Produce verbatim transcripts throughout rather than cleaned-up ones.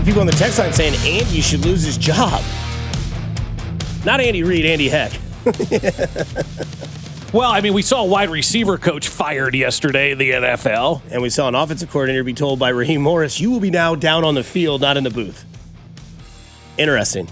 got people on the text line saying Andy should lose his job. Not Andy Reid, Andy Heck. Well, I mean, we saw a wide receiver coach fired yesterday in the N F L. And we saw an offensive coordinator be told by Raheem Morris, you will be now down on the field, not in the booth. Interesting.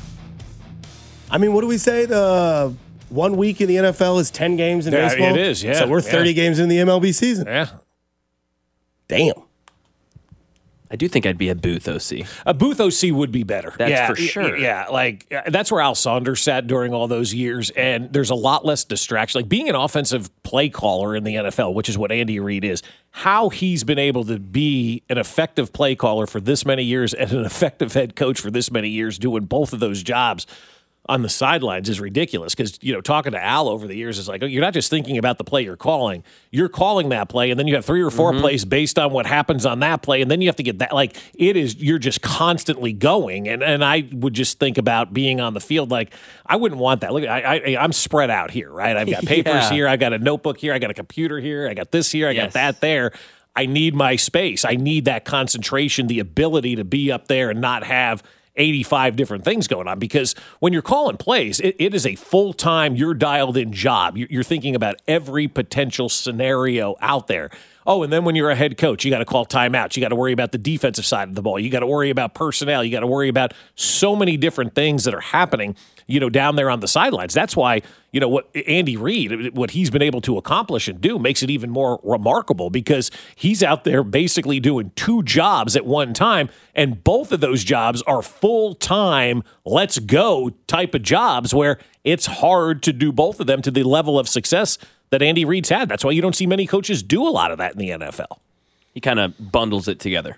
I mean, what do we say? The one week in the N F L is ten games in yeah, baseball? It is, yeah. So we're thirty yeah. games in the M L B season. Yeah. Damn. I do think I'd be a booth O C. A booth O C would be better. That's yeah, for sure. Yeah, like uh, that's where Al Saunders sat during all those years, and there's a lot less distraction. Like being an offensive play caller in the N F L, which is what Andy Reid is, how he's been able to be an effective play caller for this many years and an effective head coach for this many years doing both of those jobs on the sidelines is ridiculous because, you know, talking to Al over the years is like, you're not just thinking about the play you're calling. You're calling that play, and then you have three or four mm-hmm. plays based on what happens on that play, and then you have to get that. Like, it is, you're just constantly going. And and I would just think about being on the field. Like, I wouldn't want that. Look, I, I, I'm spread out here, right? I've got papers yeah. here. I got a notebook here. I got a computer here. I got this here. I yes. got that there. I need my space. I need that concentration, the ability to be up there and not have eighty-five different things going on, because when you're calling plays, it, it is a full-time, you're dialed-in job. You're, you're thinking about every potential scenario out there. Oh, and then when you're a head coach, you got to call timeouts. You got to worry about the defensive side of the ball. You got to worry about personnel. You got to worry about so many different things that are happening, you know, down there on the sidelines. That's why, you know, what Andy Reid, what he's been able to accomplish and do makes it even more remarkable, because he's out there basically doing two jobs at one time, and both of those jobs are full-time, let's go type of jobs where it's hard to do both of them to the level of success that Andy Reid's had. That's why you don't see many coaches do a lot of that in the N F L. He kind of bundles it together.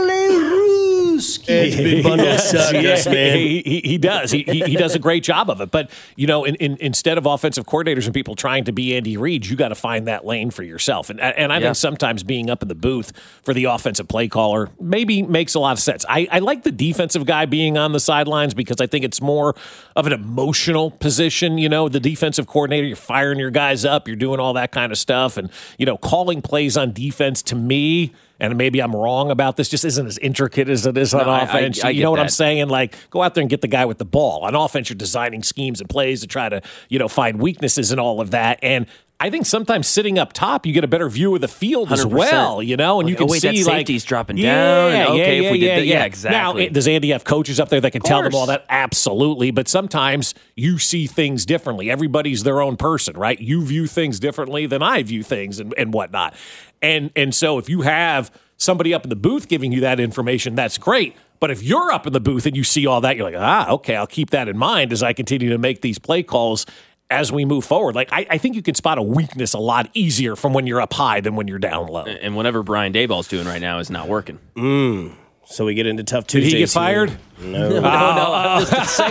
It's big bundle of sadness, man. He, he, he does. He, he he does a great job of it. But, you know, in, in, instead of offensive coordinators and people trying to be Andy Reid, you got to find that lane for yourself. And and I yeah. think sometimes being up in the booth for the offensive play caller maybe makes a lot of sense. I, I like the defensive guy being on the sidelines because I think it's more of an emotional position. You know, the defensive coordinator, you're firing your guys up, you're doing all that kind of stuff. And, you know, calling plays on defense, to me, and maybe I'm wrong about this, just isn't as intricate as it is on no, offense. I, I, I you know what that. I'm saying? Like, go out there and get the guy with the ball. On offense, you're designing schemes and plays to try to, you know, find weaknesses and all of that. And I think sometimes sitting up top, you get a better view of the field one hundred percent. as well, you know, and you oh, can wait, see that like safety's dropping yeah, down. Yeah, okay, yeah, if we did yeah, that, yeah, yeah, exactly. Now, does Andy have coaches up there that can tell them all course. that? Absolutely, but sometimes you see things differently. Everybody's their own person, right? You view things differently than I view things and, and whatnot. And and so if you have somebody up in the booth giving you that information, that's great. But if you're up in the booth and you see all that, you're like, ah, okay, I'll keep that in mind as I continue to make these play calls as we move forward. Like, I, I think you can spot a weakness a lot easier from when you're up high than when you're down low. And whatever Brian Daboll's doing right now is not working. Mm. So we get into Tough Tuesdays. Did he get fired? Here. No. no, no. I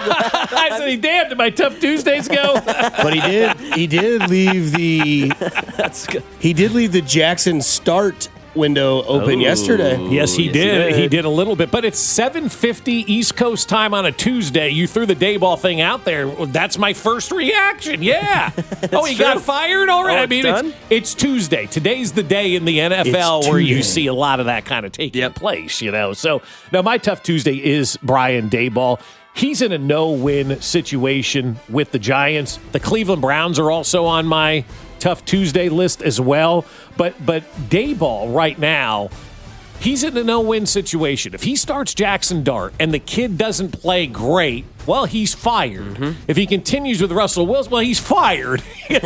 said, damn, did my Tough Tuesdays go? But he did. He did leave the. That's good. He did leave the Jackson start window open Ooh. yesterday. Yes, he, Yes, did. he did. He did a little bit, but it's seven fifty East Coast time on a Tuesday. You threw the Daboll thing out there. Well, that's my first reaction. Yeah. oh, he true. got fired already? Oh, I mean, it's it's, it's Tuesday. Today's the day in the N F L It's where you Tuesday. see a lot of that kind of taking Yep. place, you know. So now my Tough Tuesday is Brian Daboll. He's in a no-win situation with the Giants. The Cleveland Browns are also on my Tough Tuesday list as well. But but Daboll right now, he's in a no-win situation. If he starts Jackson Dart and the kid doesn't play great, well, he's fired. Mm-hmm. If he continues with Russell Wilson, well, he's fired.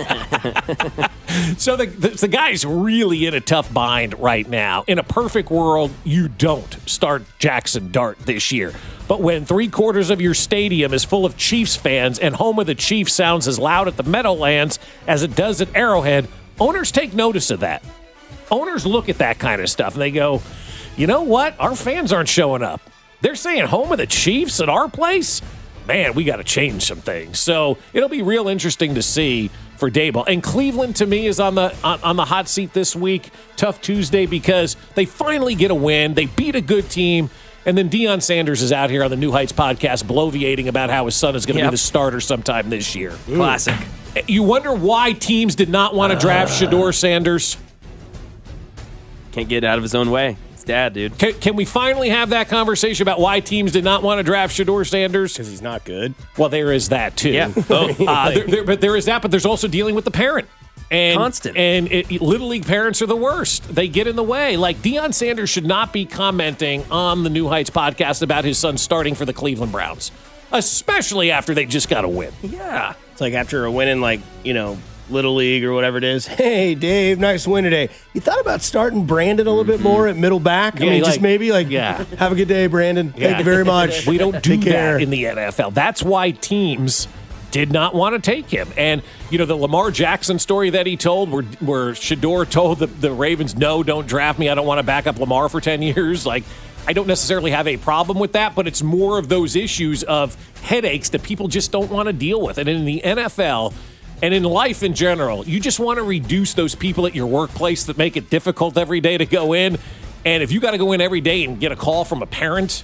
So the, the, the guy's really in a tough bind right now. In a perfect world, you don't start Jackson Dart this year. But when three quarters of your stadium is full of Chiefs fans and home of the Chiefs sounds as loud at the Meadowlands as it does at Arrowhead, owners take notice of that. Owners look at that kind of stuff and they go, you know what? Our fans aren't showing up. They're saying home of the Chiefs at our place? Man, we got to change some things. So it'll be real interesting to see for Daboll. And Cleveland, to me, is on the on, on the hot seat this week. Tough Tuesday because they finally get a win. They beat a good team. And then Deion Sanders is out here on the New Heights podcast bloviating about how his son is going to Yep. be the starter sometime this year. Classic. You wonder why teams did not want to draft Shador Sanders? Can't get out of his own way. dad, dude. Can, can we finally have that conversation about why teams did not want to draft Shedeur Sanders? Because he's not good. Well, there is that, too. Yeah, both. uh, there, there, but there is that, but there's also dealing with the parent. And, Constant. And it, Little League parents are the worst. They get in the way. Like, Deion Sanders should not be commenting on the New Heights podcast about his son starting for the Cleveland Browns, especially after they just got a win. Yeah. It's like after a win in, like, you know, Little League or whatever it is. Hey, Dave, nice win today. You thought about starting Brandon a little bit more at middle back? I Yeah, mean, like- just maybe, like, yeah. have a good day, Brandon. Thank Yeah. you very much. We don't do Take care. that in the N F L. That's why teams did not want to take him. And, you know, the Lamar Jackson story that he told where, where Shedeur told the, the Ravens, no, don't draft me. I don't want to back up Lamar for ten years. Like, I don't necessarily have a problem with that, but it's more of those issues of headaches that people just don't want to deal with. And in the N F L and in life in general, you just want to reduce those people at your workplace that make it difficult every day to go in. And if you got to go in every day and get a call from a parent.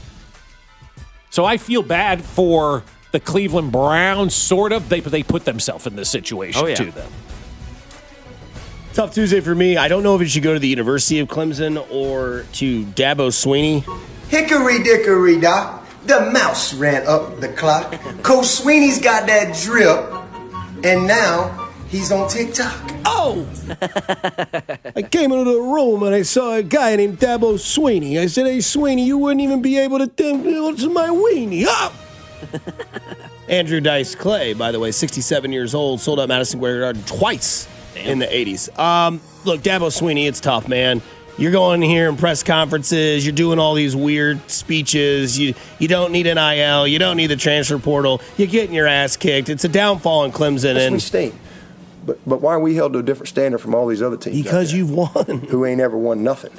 So I feel bad for the Cleveland Browns, sort of. They, they put themselves in this situation, Oh, yeah. too, though. Tough Tuesday for me. I don't know if it should go to the University of Clemson or to Dabo Swinney. Hickory dickory dock, the mouse ran up the clock. Coach Sweeney's got that drip, and now he's on TikTok. Oh! I came into the room and I saw a guy named Dabo Swinney. I said, hey, Swinney, you wouldn't even be able to think what's my weenie. Up! Andrew Dice Clay, by the way, sixty-seven years old, sold out Madison Square Garden twice in the eighties. Um, look, Dabo Swinney, it's tough, man. You're going here in press conferences. You're doing all these weird speeches. You you don't need an I L. You don't need the transfer portal. You're getting your ass kicked. It's a downfall in Clemson. Yes, And we stink. But but why are we held to a different standard from all these other teams? out because there you've won. who ain't ever won nothing.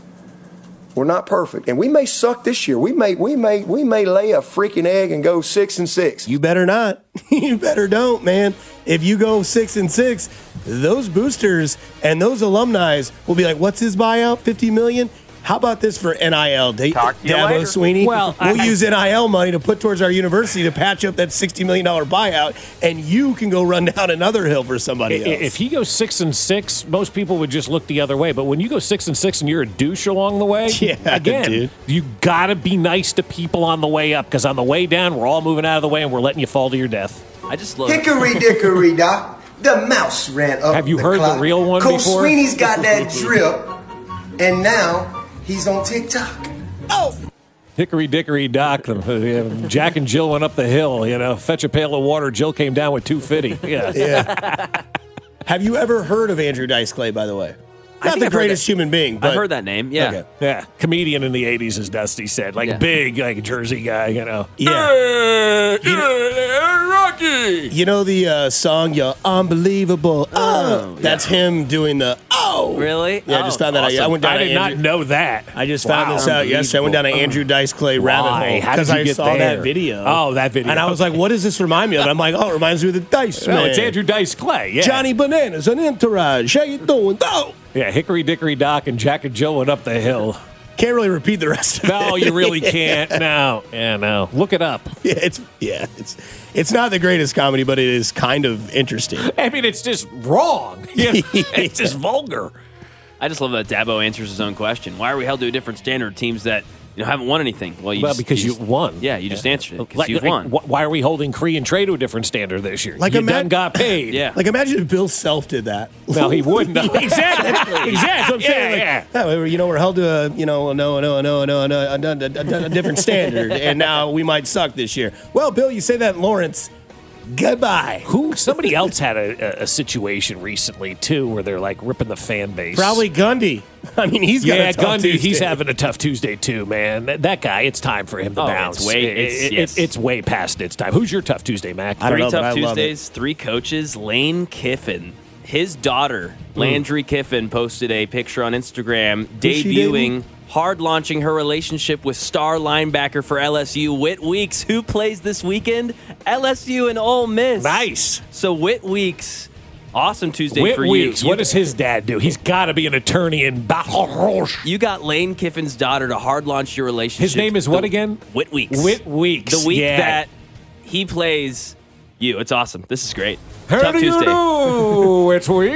We're not perfect, and we may suck this year. We may we may we may lay a freaking egg and go six and six. You better not. You better don't, man. If you go six and six, those boosters and those alumni will be like, "What's his buyout? Fifty million? How about this for N I L? Da- Talk to you Dabo later. Swinney. Well, we'll I- use N I L money to put towards our university to patch up that sixty million dollar buyout, and you can go run down another hill for somebody I- else." If he goes six and six, most people would just look the other way. But when you go six and six and you're a douche along the way, Yeah, again, dude. you got to be nice to people on the way up, because on the way down, we're all moving out of the way and we're letting you fall to your death. I just love Hickory dickory dock, the mouse ran up Have you the heard the clock. real one Coach before? Sweeney's got that drip, and now he's on TikTok. oh, Hickory dickory dock, uh, Jack and Jill went up the hill. You know, fetch a pail of water. Jill came down with two fifty. Yeah, yeah. Have you ever heard of Andrew Dice Clay? By the way, not think the I've heard greatest that- human being, but I've heard that name. Yeah. Okay. yeah. Comedian in the eighties, as Dusty said, like Yeah. big, like Jersey guy. You know. Yeah. Hey, hey, Rocky. You know the uh, song, "You're Unbelievable." Oh, that's him doing the oh. Really? Yeah, I just Oh, found that out. I awesome. went down I to did not Andrew- know that. I just found Wow. this out yesterday. I went down to Andrew Dice Clay rabbit Why? hole How did you I get saw there? that video. Oh, that video. And I was like, "What does this remind me of?" I'm like, "Oh, it reminds me of the Dice No, Man." it's Andrew Dice Clay. Yeah. Johnny Bananas, an entourage. How you doing? Oh, Yeah, Hickory Dickory Dock and Jack and Jill went up the hill. can't really repeat the rest of it. No, you really can't. No. Yeah, no. Look it up. Yeah, it's yeah, it's it's not the greatest comedy, but it is kind of interesting. I mean, it's just wrong. You know, it's just vulgar. I just love that Dabo answers his own question. Why are we held to a different standard? Teams that you know haven't won anything. Well, you Well, just, because you just- won. Yeah, you just answered it because Like, you've like, won. wh- why are we holding Cree and Trey to a different standard this year? Like you ima- done got paid. Yeah. Like imagine if Bill Self did that. No, he wouldn't. No. Exactly. Exactly. That's what I'm saying. Like, Yeah, yeah, you know, we're held to a, you know, no, no, no, no, no, a, a, a, a different standard, and now we might suck this year. Well, Bill, you say that in Lawrence. Goodbye. Who? Somebody else had a, a, a situation recently too, where they're like ripping the fan base. Probably Gundy. I mean, he's got Yeah, a tough Gundy. Tuesday. He's having a tough Tuesday too, man. That, that guy. It's time for him to Oh, bounce. it's way- It- it's- it- yes. it's way past its time. Who's your tough Tuesday, Mac? I don't Three know, but tough I love it. Tuesdays, three coaches. Lane Kiffin, his daughter, Landry Kiffin, posted a picture on Instagram Who's she debuting, hard launching her relationship with star linebacker for L S U, Whit Weeks, who plays this weekend. L S U and Ole Miss. Nice. So Whit Weeks, awesome Tuesday Whit for Weeks. you. What does his dad do? He's got to be an attorney in Baton Rouge. You got Lane Kiffin's daughter to hard launch your relationship. His name is what the- again? Whit Weeks. Whit Weeks. The week Yeah. that he plays you. It's awesome. This is great. How Tough do Tuesday. you do? It's Weeks.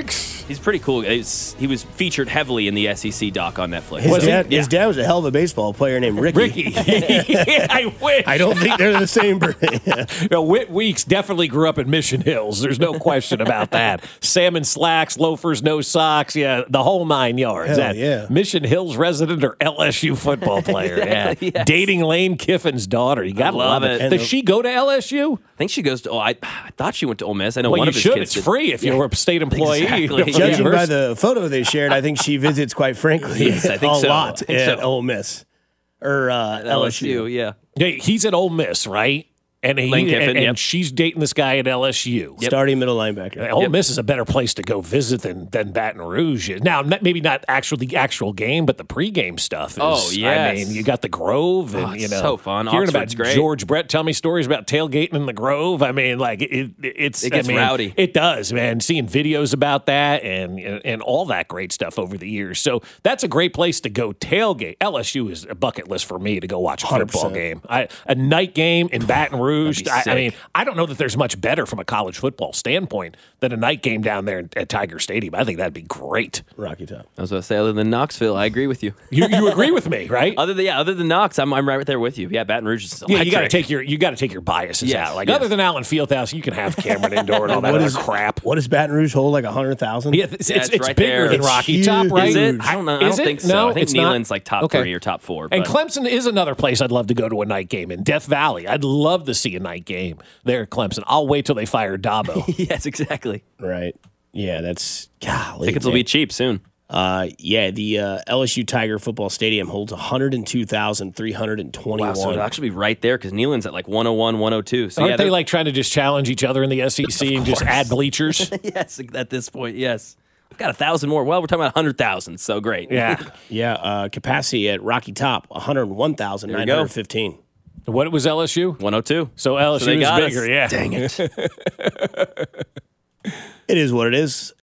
He's pretty cool. He's, he was featured heavily in the S E C doc on Netflix. His, Was he? dad, Yeah. his dad was a hell of a baseball player named Ricky. Ricky. I wish. I don't think they're the same. You know, Whit Weeks definitely grew up in Mission Hills. There's no question about that. Salmon slacks, loafers, no socks. Yeah, the whole nine yards. Hell That yeah. Mission Hills resident or L S U football player. Exactly, yeah. yes. Dating Lane Kiffin's daughter. You got to love love it. it. Does she go to L S U? I think she goes to. Oh, I, I thought she went to Ole Miss. I know Well, one you of his should. kids It's did. free if you're a state employee. Exactly. for the Judging by university. the photo they shared, I think she visits, quite frankly, Yes, I think a so. lot I think at so. Ole Miss or uh, L S U, yeah. Hey, he's at Ole Miss, right? And he Lane Kiffin, and, and yep. she's dating this guy at L S U. Starting middle linebacker. Ole Miss is a better place to go visit than, than Baton Rouge is. Now, not, maybe not actual the actual game, but the pregame stuff is. Oh, I yes. mean, you got the Grove, and Oh, it's you know, so fun. Hearing Oxford's about great. George Brett tell me stories about tailgating in the Grove. I mean, like it, it it's It gets I mean, rowdy. It does, man. Seeing videos about that and and all that great stuff over the years. So that's a great place to go tailgate. L S U is a bucket list for me to go watch a one hundred football percent. game. I, a night game in Baton Rouge. be I, I sick. mean. I don't know that there's much better from a college football standpoint than a night game down there at Tiger Stadium. I think that'd be great. Rocky Top. I was going to say, other than Knoxville, I agree with you. You, you agree with me, right? Other than yeah, other than Knox, I'm I'm right there with you. Yeah, Baton Rouge is Yeah, you got to electric. take your you got to take your biases Yes, out. Like yes. other than Allen Fieldhouse, you can have Cameron Indoor and all that What other is crap. What does Baton Rouge hold? Like a hundred thousand? Yeah, it's, Yeah, it's, it's it's right bigger there. than It's Rocky Top, huge. right? Is it? I don't know. I Is don't it? think so. No, I think it's not? Neyland's like top Okay. three or top four. And but- Clemson is another place I'd love to go to a night game in Death Valley. I'd love to see a night game there at Clemson. I'll wait till they fire Dabo. yes, exactly. Right. Yeah, that's golly. Tickets will man. be cheap soon. Uh, yeah, the uh, L S U Tiger Football Stadium holds one hundred two thousand three hundred twenty-one. Wow, so it'll actually be right there because Neyland's at like one oh one, one oh two. So Aren't yeah, they they're- like trying to just challenge each other in the S E C and just add bleachers? yes, at this point, yes. We've got a thousand more. Well, we're talking about a hundred thousand, so great. Yeah. Yeah, uh, capacity at Rocky Top one hundred one thousand nine hundred fifteen. What was L S U? one oh two. So L S U they is got bigger, us. yeah. Dang it. It is what it is.